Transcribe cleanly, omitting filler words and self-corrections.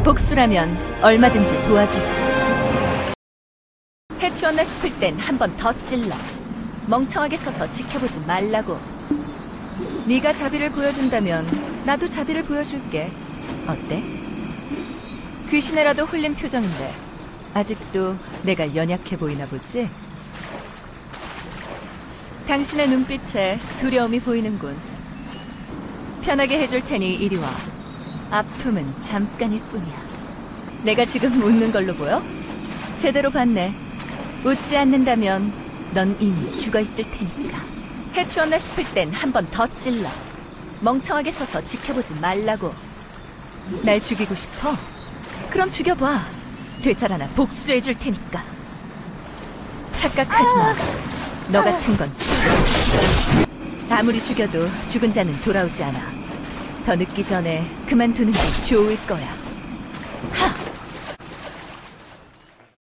복수라면 얼마든지 도와주지. 해치웠나 싶을 땐 한 번 더 찔러. 멍청하게 서서 지켜보지 말라고. 네가 자비를 보여준다면 나도 자비를 보여줄게. 어때? 귀신에라도 홀린 표정인데 아직도 내가 연약해 보이나 보지? 당신의 눈빛에 두려움이 보이는군. 편하게 해줄 테니 이리 와. 아픔은 잠깐일 뿐이야. 내가 지금 웃는 걸로 보여? 제대로 봤네. 웃지 않는다면 넌 이미 죽어있을 테니까. 해치웠나 싶을 땐 한 번 더 찔러. 멍청하게 서서 지켜보지 말라고. 날 죽이고 싶어? 그럼 죽여봐. 되살아나 복수해줄 테니까. 착각하지 마. 너 같은 건 쓰러져. 아무리 죽여도 죽은 자는 돌아오지 않아. 더 늦기 전에 그만두는 게 좋을 거야.